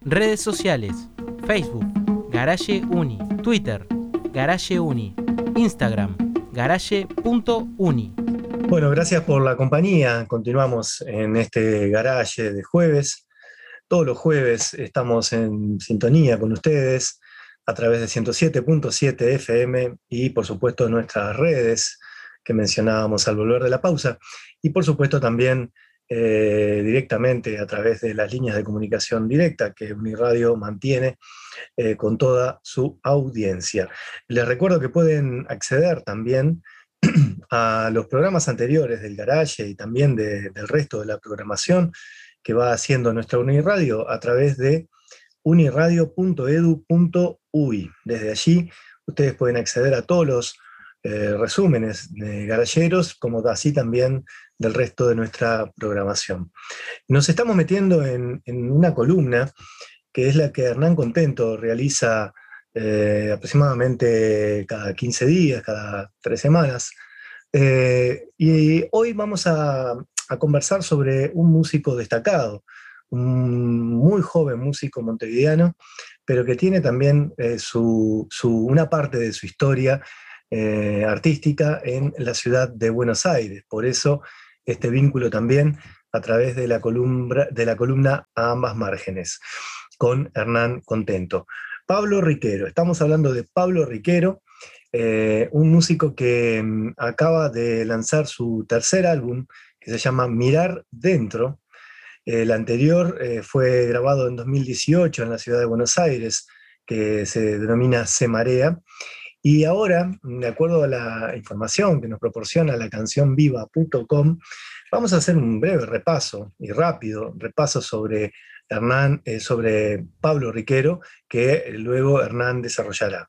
Redes sociales: Facebook, Garage Uni, Twitter, Garage Uni, Instagram, garage.uni. Bueno, gracias por la compañía. Continuamos en este Garage de jueves. Todos los jueves estamos en sintonía con ustedes a través de 107.7 FM y por supuesto nuestras redes que mencionábamos al volver de la pausa y por supuesto también directamente a través de las líneas de comunicación directa que Uniradio mantiene con toda su audiencia. Les recuerdo que pueden acceder también a los programas anteriores del Garage y también del resto de la programación que va haciendo nuestra Uniradio a través de uniradio.edu.uy. Desde allí ustedes pueden acceder a todos los resúmenes de garajeros, como así también del resto de nuestra programación. Nos estamos metiendo en una columna que es la que Hernán Contento realiza aproximadamente cada 15 días, cada 3 semanas. Y hoy vamos a conversar sobre un músico destacado, un muy joven músico montevideano, pero que tiene también una parte de su historia artística en la ciudad de Buenos Aires. Por eso este vínculo también a través de la columna A Ambas Márgenes, con Hernán Contento. Pablo Riquero, estamos hablando de Pablo Riquero, un músico que acaba de lanzar su tercer álbum, que se llama Mirar Dentro. El anterior fue grabado en 2018 en la ciudad de Buenos Aires, que se denomina Se Marea. Y ahora, de acuerdo a la información que nos proporciona la cancionviva.com, vamos a hacer un breve repaso, y rápido repaso sobre Pablo Riquero, que luego Hernán desarrollará.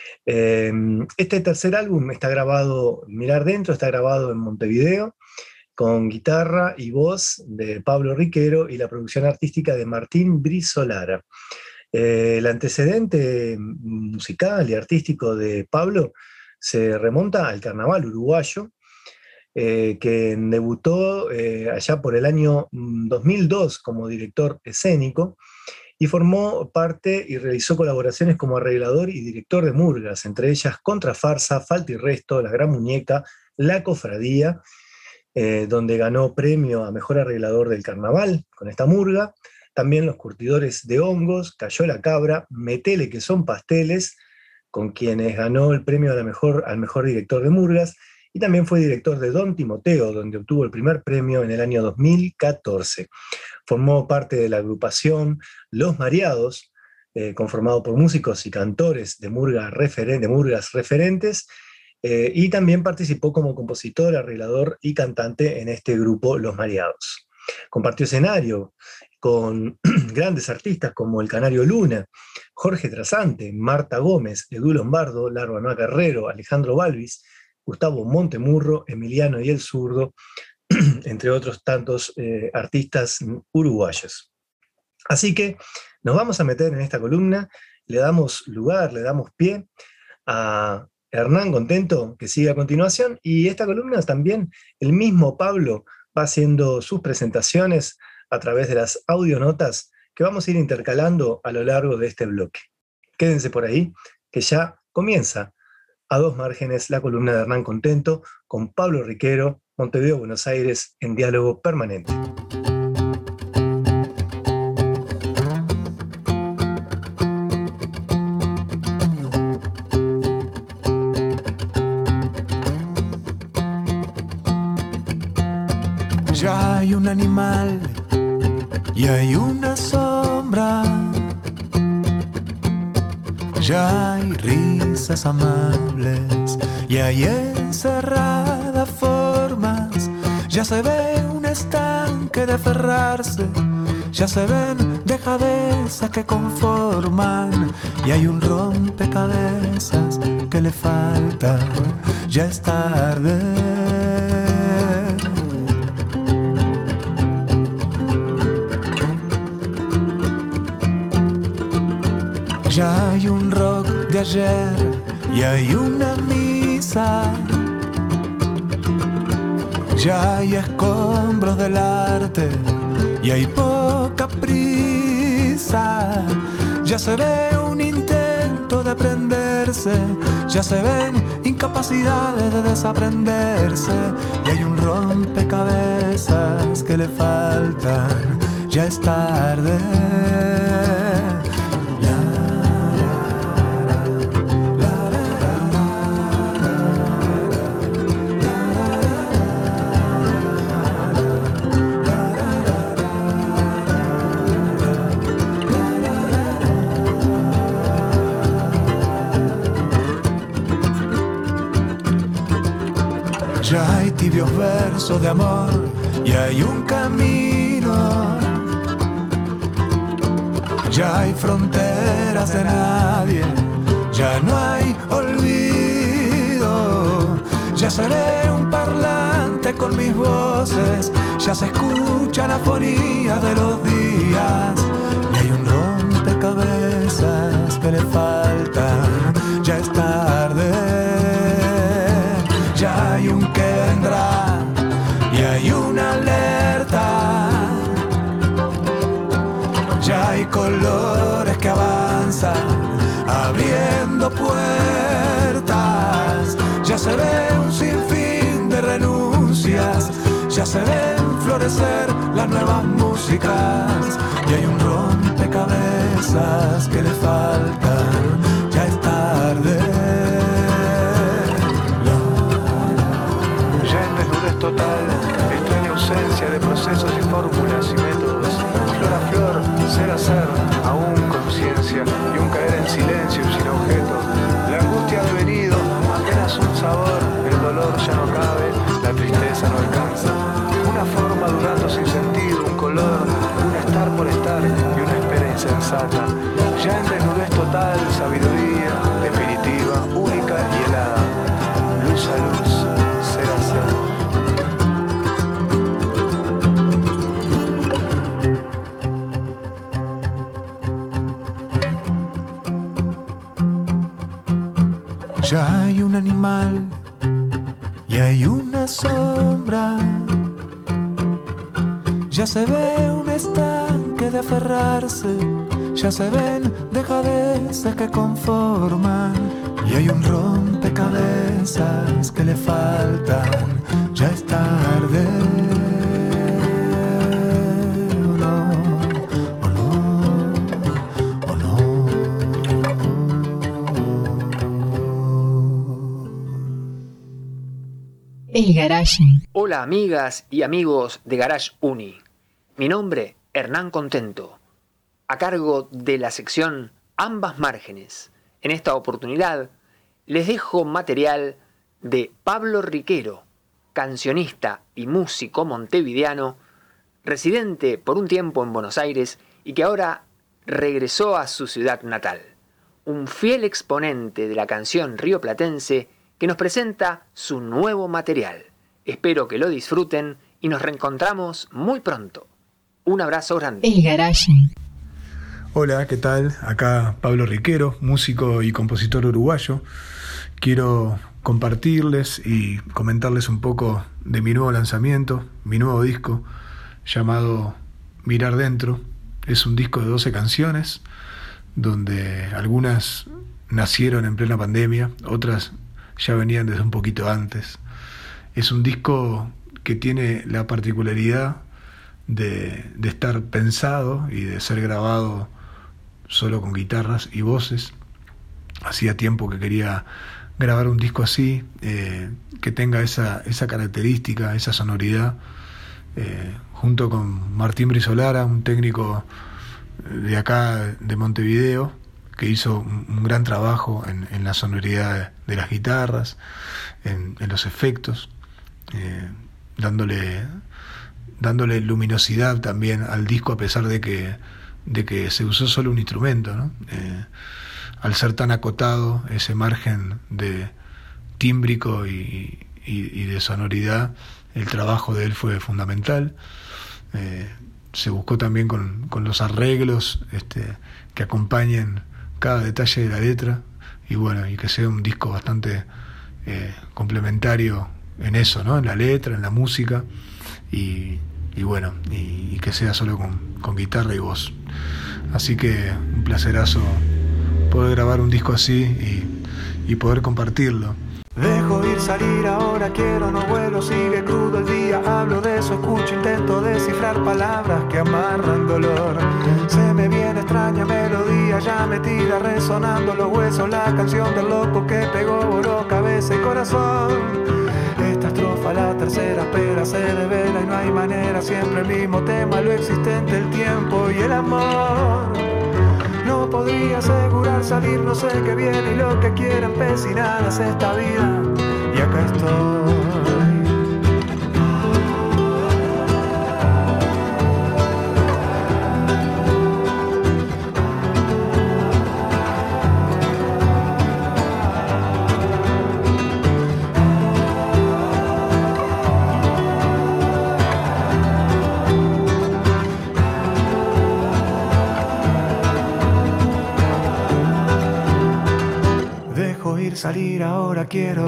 Este tercer álbum está grabado, Mirar Dentro, está grabado en Montevideo, con guitarra y voz de Pablo Riquero y la producción artística de Martín Brizolara. El antecedente musical y artístico de Pablo se remonta al carnaval uruguayo, que debutó allá por el año 2002 como director escénico y formó parte y realizó colaboraciones como arreglador y director de murgas, entre ellas Contrafarsa, Falta y Resto, La Gran Muñeca, La Cofradía, donde ganó premio a mejor arreglador del carnaval con esta murga. También Los Curtidores de Hongos, Cayó la Cabra, Metele que son pasteles, con quienes ganó el premio al mejor director de murgas, y también fue director de Don Timoteo, donde obtuvo el primer premio en el año 2014. Formó parte de la agrupación Los Mareados, conformado por músicos y cantores de murgas referentes, y también participó como compositor, arreglador y cantante en este grupo Los Mareados. Compartió escenario con grandes artistas como el Canario Luna, Jorge Trasante, Marta Gómez, Edu Lombardo, Larva Noa Carrero, Alejandro Balvis, Gustavo Montemurro, Emiliano y el Zurdo, entre otros tantos artistas uruguayos. Así que nos vamos a meter en esta columna, le damos lugar, le damos pie a Hernán Contento, que sigue a continuación, y esta columna también el mismo Pablo va haciendo sus presentaciones a través de las audionotas que vamos a ir intercalando a lo largo de este bloque. Quédense por ahí, que ya comienza A Dos Márgenes, la columna de Hernán Contento, con Pablo Riquero, Montevideo, Buenos Aires, en diálogo permanente. Ya hay un animal y hay una sombra, ya hay risas amables y hay encerradas formas, ya se ve un estanque de aferrarse, ya se ven dejadezas que conforman y hay un rompecabezas que le falta, ya es tarde. Ya hay un rock de ayer y hay una misa, ya hay escombros del arte y hay poca prisa. risa. Ya se ve un intento de aprenderse, ya se ven incapacidades de desaprenderse, y hay un rompecabezas que le faltan, ya es tarde. Ya hay tibios versos de amor y hay un camino. Ya hay fronteras de nadie, ya no hay olvido. Ya seré un parlante con mis voces, ya se escuchan afonías de los días. Y hay un rompecabezas que le faltan, ya es tarde. Ya hay un que vendrá y hay una alerta. Ya hay colores que avanzan abriendo puertas. Ya se ve un sinfín de renuncias, ya se ven florecer las nuevas músicas. Y hay un rompecabezas que le faltan, ya es tarde. Total, extraña ausencia de procesos y fórmulas y métodos, flor a flor, ser a ser, aún conciencia y un caer en silencio y sin objeto. La angustia ha devenido, apenas un sabor, el dolor ya no cabe, la tristeza no alcanza. Una forma durando sin sentido, un color, un estar por estar y una espera insensata. Ya en desnudez total, sabiduría definitiva, única y helada. Luz a luz, ser a ser. Ya hay un animal y hay una sombra. Ya se ve un estanque de aferrarse, ya se ven dejadeces que conforman. Y hay un rompecabezas que le faltan, ya es tarde. El Garage. Hola amigas y amigos de Garage Uni. Mi nombre, Hernán Contento, a cargo de la sección Ambas Márgenes. En esta oportunidad les dejo material de Pablo Riquero, cancionista y músico montevideano, residente por un tiempo en Buenos Aires y que ahora regresó a su ciudad natal. Un fiel exponente de la canción rioplatense que nos presenta su nuevo material. Espero que lo disfruten y nos reencontramos muy pronto. Un abrazo grande. El Garage. Hola, ¿qué tal? Acá Pablo Riquero, músico y compositor uruguayo. Quiero compartirles y comentarles un poco de mi nuevo lanzamiento, mi nuevo disco llamado Mirar Dentro. Es un disco de 12 canciones, donde algunas nacieron en plena pandemia, otras ya venían desde un poquito antes. Es un disco que tiene la particularidad de estar pensado y de ser grabado solo con guitarras y voces. Hacía tiempo que quería grabar un disco así, que tenga esa característica, esa sonoridad, junto con Martín Brizolara, un técnico de acá de Montevideo, que hizo un gran trabajo en la sonoridad de las guitarras, en los efectos, dándole luminosidad también al disco, a pesar de que se usó solo un instrumento, ¿no? Al ser tan acotado ese margen de tímbrico y de sonoridad, el trabajo de él fue fundamental. Se buscó también con los arreglos que acompañen cada detalle de la letra, y bueno, y que sea un disco bastante complementario en eso, ¿no? En la letra, en la música, y bueno, y que sea solo con guitarra y voz. Así que un placerazo poder grabar un disco así y poder compartirlo. Dejo ir, salir, ahora quiero, no vuelo, sigue crudo el día, hablo de eso, escucho, intento descifrar palabras que amarran dolor. Se me viene extraña melodía ya metida, resonando los huesos, la canción del loco que pegó, voló cabeza y corazón. Esta estrofa, la tercera, espera, se devela y no hay manera, siempre el mismo tema, lo existente, el tiempo y el amor. No podría asegurar salir, no sé qué viene y lo que quiera empecinar es esta vida. Y acá estoy. Salir ahora quiero.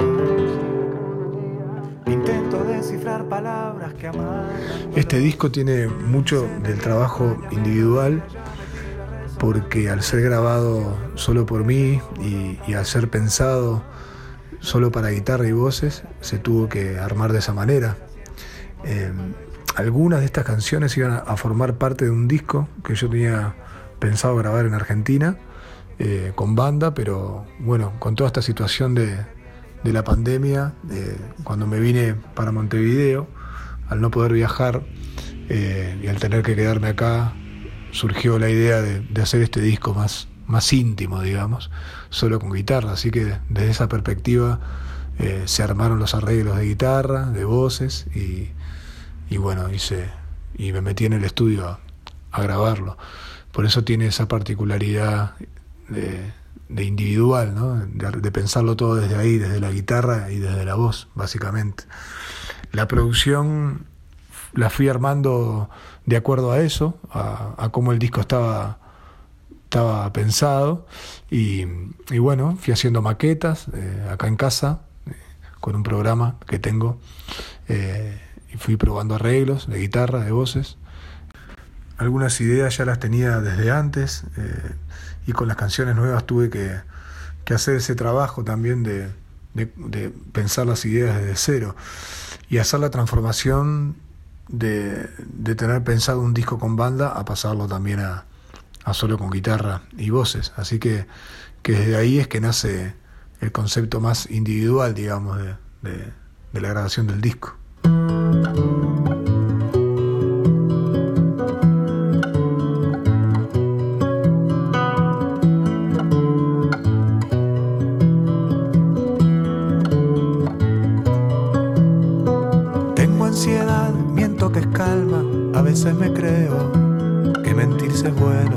Intento descifrar palabras que aman. Este disco tiene mucho del trabajo individual, porque al ser grabado solo por mí y al ser pensado solo para guitarra y voces, se tuvo que armar de esa manera. Algunas de estas canciones iban a formar parte de un disco que yo tenía pensado grabar en Argentina, con banda, pero bueno, con toda esta situación de la pandemia, cuando me vine para Montevideo, al no poder viajar y al tener que quedarme acá, surgió la idea de hacer este disco más íntimo, digamos, solo con guitarra. Así que desde esa perspectiva se armaron los arreglos de guitarra, de voces, y bueno, y me metí en el estudio a grabarlo. Por eso tiene esa particularidad de individual, ¿no? De pensarlo todo desde ahí, desde la guitarra y desde la voz, básicamente. La producción la fui armando de acuerdo a eso, a cómo el disco estaba pensado, y bueno, fui haciendo maquetas acá en casa, con un programa que tengo, y fui probando arreglos de guitarra, de voces. Algunas ideas ya las tenía desde antes, y con las canciones nuevas tuve que hacer ese trabajo también de pensar las ideas desde cero y hacer la transformación de tener pensado un disco con banda a pasarlo también a solo con guitarra y voces. Así que desde ahí es que nace el concepto más individual, digamos, de la grabación del disco. Miento que es calma, a veces me creo que mentirse es bueno.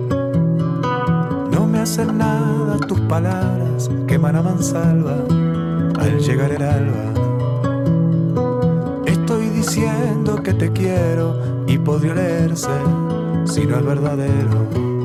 No me hacen nada tus palabras que emanan a mansalva al llegar el alba. Estoy diciendo que te quiero y podría leerse si no es verdadero.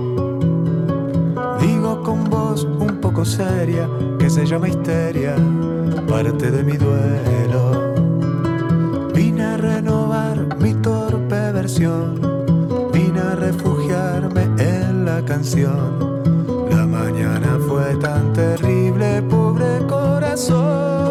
Digo con voz un poco seria que se llama histeria, parte de mi duelo. Vine a renovar mi torpe versión, vine a refugiarme en la canción. La mañana fue tan terrible, pobre corazón.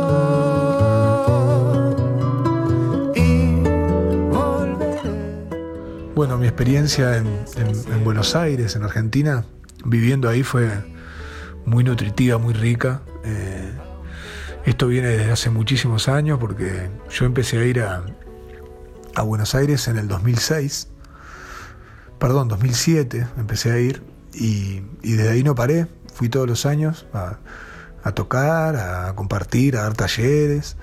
Y volveré. Bueno, mi experiencia en Buenos Aires, en Argentina, viviendo ahí fue muy nutritiva, muy rica. Esto viene desde hace muchísimos años, porque yo empecé a ir a Buenos Aires en el 2007 empecé a ir, y desde ahí no paré. Fui todos los años a tocar, a compartir, a dar talleres,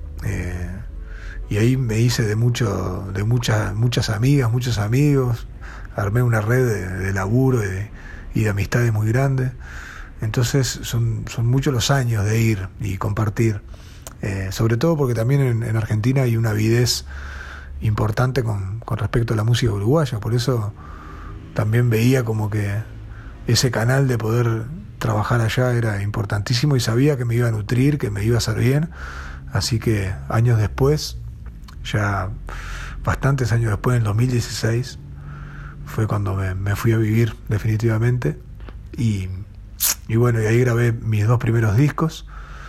y ahí me hice de muchas amigas, muchos amigos, armé una red de laburo y de amistades muy grandes. Entonces son muchos los años de ir y compartir, sobre todo porque también en Argentina hay una avidez importante con respecto a la música uruguaya. Por eso también veía como que ese canal de poder trabajar allá era importantísimo, y sabía que me iba a nutrir, que me iba a hacer bien. Así que años después, ya bastantes años después, en el 2016, fue cuando me fui a vivir definitivamente. Y bueno, y ahí grabé mis 2 primeros discos.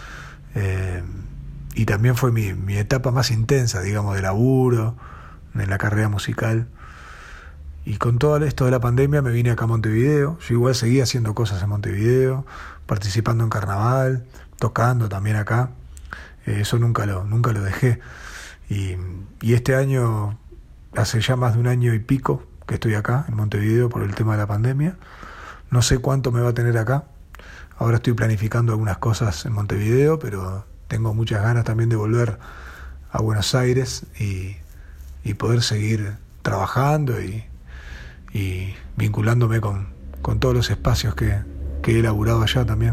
Y también fue mi etapa más intensa, digamos, de laburo, en la carrera musical. Y con todo esto de la pandemia me vine acá a Montevideo. Yo igual seguía haciendo cosas en Montevideo, participando en carnaval, tocando también acá. Eso nunca lo dejé. Y este año, hace ya más de 1 año y pico que estoy acá en Montevideo por el tema de la pandemia. No sé cuánto me va a tener acá. Ahora estoy planificando algunas cosas en Montevideo, pero tengo muchas ganas también de volver a Buenos Aires y poder seguir trabajando y vinculándome con todos los espacios que he elaborado allá también.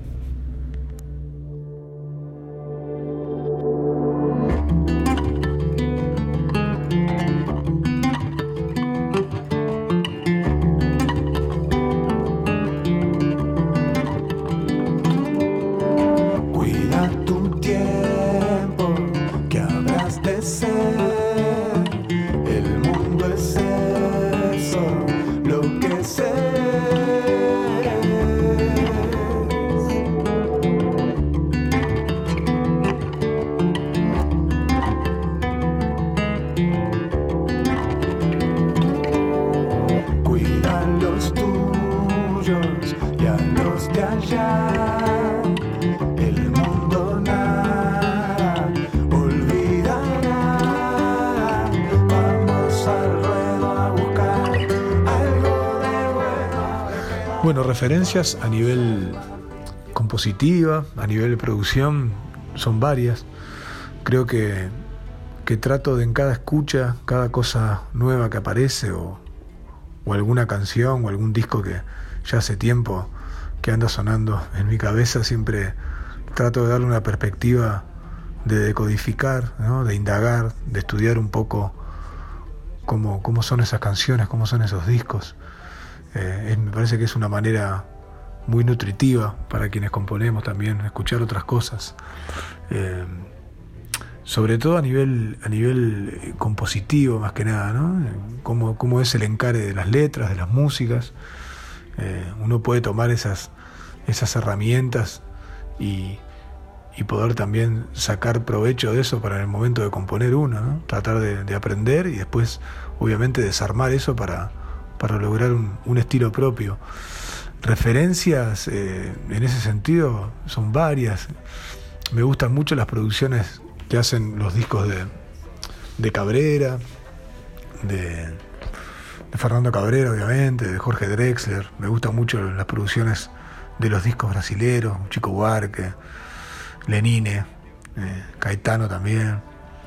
Bueno, referencias a nivel compositiva, a nivel de producción, son varias. Creo que trato de en cada escucha, cada cosa nueva que aparece o alguna canción o algún disco que ya hace tiempo que anda sonando en mi cabeza, siempre trato de darle una perspectiva de decodificar, ¿no? De indagar, de estudiar un poco cómo son esas canciones, cómo son esos discos. Me parece que es una manera muy nutritiva para quienes componemos también, escuchar otras cosas. Sobre todo a nivel compositivo, más que nada, ¿no? Cómo es el encare de las letras, de las músicas. Uno puede tomar esas herramientas y poder también sacar provecho de eso para en el momento de componer uno, ¿no? Tratar de aprender y después, obviamente, desarmar eso para lograr un estilo propio. Referencias en ese sentido son varias. Me gustan mucho las producciones que hacen los discos de Cabrera, de Fernando Cabrera, obviamente, de Jorge Drexler. Me gustan mucho las producciones de los discos brasileros, Chico Buarque, Lenine, Caetano también.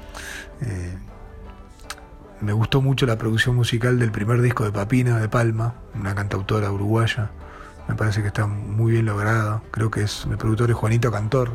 Me gustó mucho la producción musical del primer disco de Papina, de Palma, una cantautora uruguaya. Me parece que está muy bien logrado. Creo que el productor es Juanito Cantor.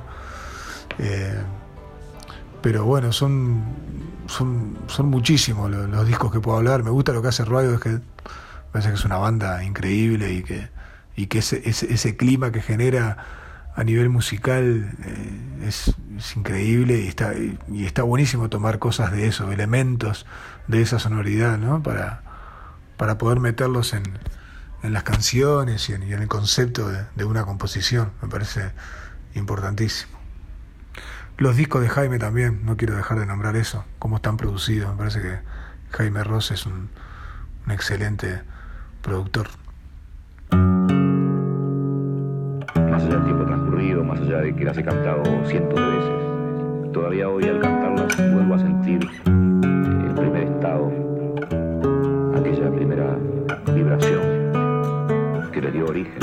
Pero bueno, son muchísimos los discos que puedo hablar. Me gusta lo que hace Radiohead. Me parece que es una banda increíble y que ese clima que genera a nivel musical es increíble y está buenísimo tomar cosas de eso, elementos de esa sonoridad, ¿no? Para poder meterlos en las canciones y en el concepto de una composición. Me parece importantísimo. Los discos de Jaime también, no quiero dejar de nombrar eso, cómo están producidos. Me parece que Jaime Ross es un excelente productor. Más allá del tiempo transcurrido, más allá de que las he cantado cientos de veces, todavía hoy al cantarlas vuelvo a sentir el primer estado, aquella primera vibración que le dio origen.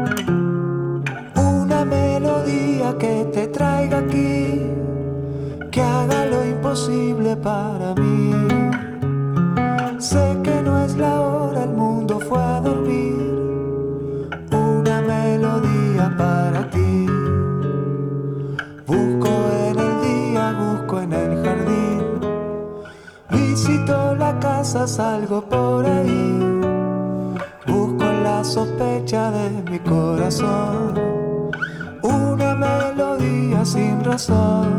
Una melodía que te traiga aquí, que haga lo imposible para mí. Sé que no es la hora, el mundo fue a dormir. Una melodía para ti. Busco en el día, busco en el jardín. Visito la casa, salgo por ahí. Busco en la sospecha de mi corazón una melodía sin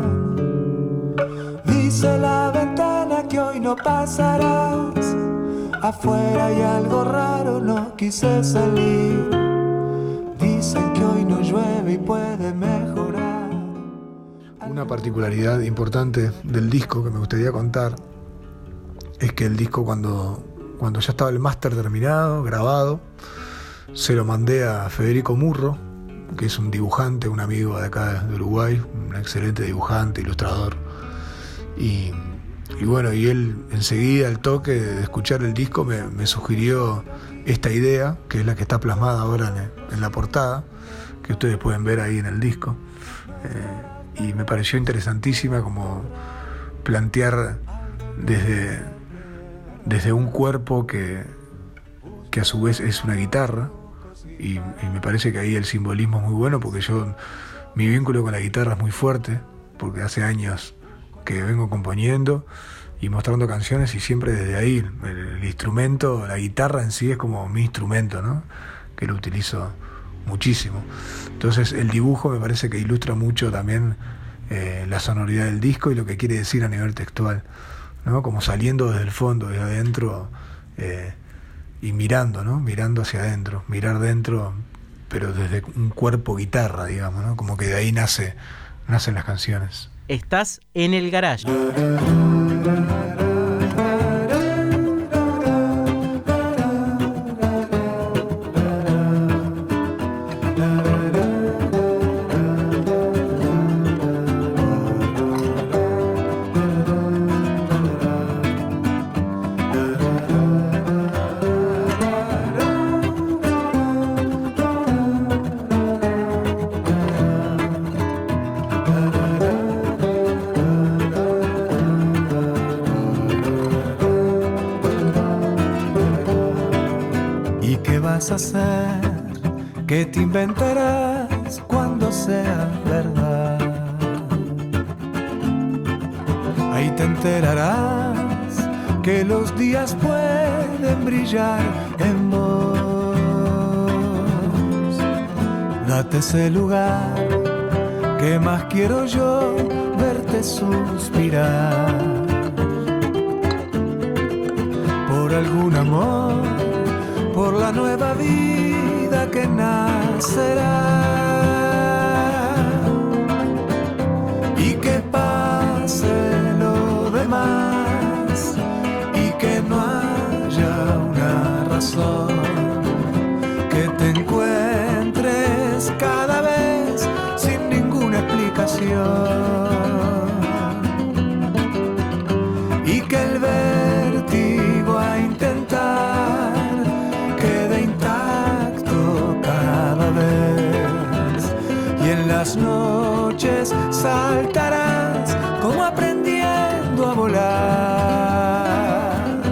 razón. Dice la ventana que hoy no pasarás. Afuera hay algo raro, no quise salir. Dicen que hoy no llueve y puede mejorar. Una particularidad importante del disco que me gustaría contar es que el disco cuando ya estaba el máster terminado, grabado, se lo mandé a Federico Murro, que es un dibujante, un amigo de acá de Uruguay, un excelente dibujante, ilustrador. Y bueno, y él enseguida, al toque de escuchar el disco, me sugirió esta idea, que es la que está plasmada ahora en la portada, que ustedes pueden ver ahí en el disco. Y me pareció interesantísima como plantear desde un cuerpo que a su vez es una guitarra, y me parece que ahí el simbolismo es muy bueno, porque mi vínculo con la guitarra es muy fuerte, porque hace años que vengo componiendo y mostrando canciones, y siempre desde ahí el instrumento, la guitarra en sí es como mi instrumento, ¿no? Que lo utilizo muchísimo. Entonces el dibujo me parece que ilustra mucho también la sonoridad del disco y lo que quiere decir a nivel textual, ¿no? Como saliendo desde el fondo, desde adentro, y mirando, ¿no? Mirando hacia adentro, mirar dentro, pero desde un cuerpo guitarra, digamos, ¿no? Como que de ahí nacen las canciones. Estás en el garage. Hacer, ¿qué te inventarás cuando sea verdad? Ahí te enterarás que los días pueden brillar en vos. Date ese lugar, que más quiero yo verte suspirar por algún amor, por la nueva vida que nacerá, y que pase lo demás, y que no haya una razón, que te encuentres cada vez sin ninguna explicación, y que el vértigo a intentar quede intacto cada vez, y en las noches saltarás como aprendiendo a volar.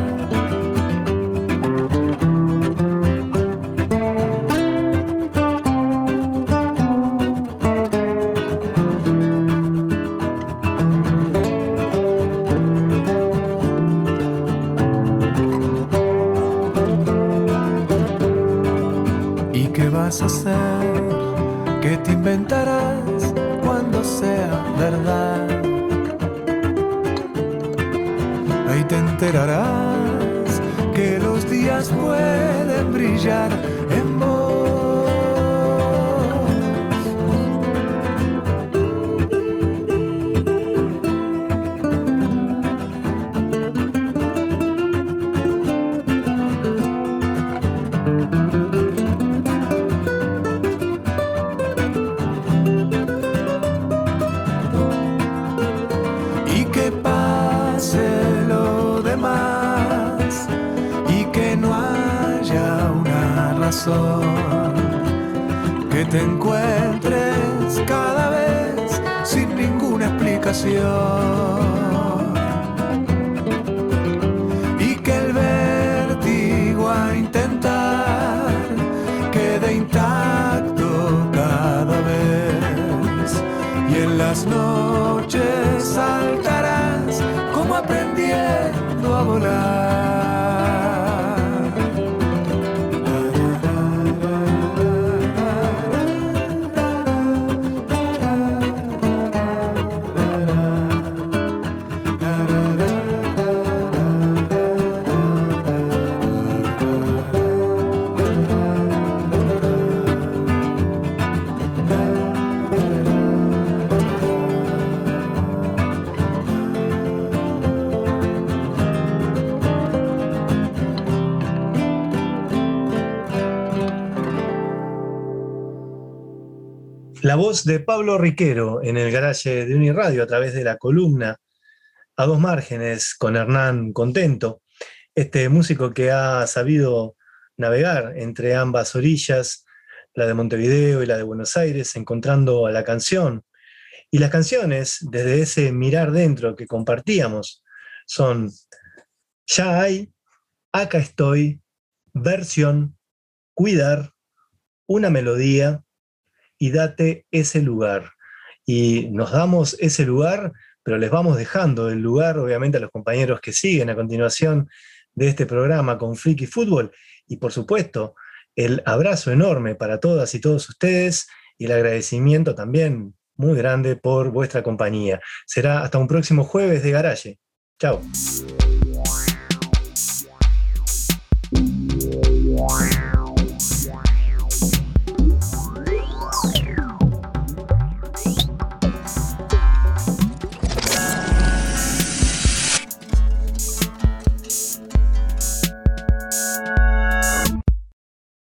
¿Qué vas a hacer? ¿Qué te inventarás cuando sea verdad? Ahí te enterarás que los días pueden brillar en vos. Que te encuentres cada vez sin ninguna explicación, y que el vértigo a intentar quede intacto cada vez, y en las noches saltarás como aprendiendo a volar. La voz de Pablo Riquero en el Garage de Uniradio a través de la columna A Dos Márgenes con Hernán Contento, este músico que ha sabido navegar entre ambas orillas, la de Montevideo y la de Buenos Aires, encontrando a la canción. Y las canciones, desde ese mirar dentro que compartíamos, son Ya hay, Acá estoy, Versión, Cuidar, Una melodía y Date ese lugar. Y nos damos ese lugar, pero les vamos dejando el lugar, obviamente, a los compañeros que siguen a continuación de este programa con Friki Fútbol. Y por supuesto, el abrazo enorme para todas y todos ustedes y el agradecimiento también muy grande por vuestra compañía. Será hasta un próximo jueves de Garage. Chao.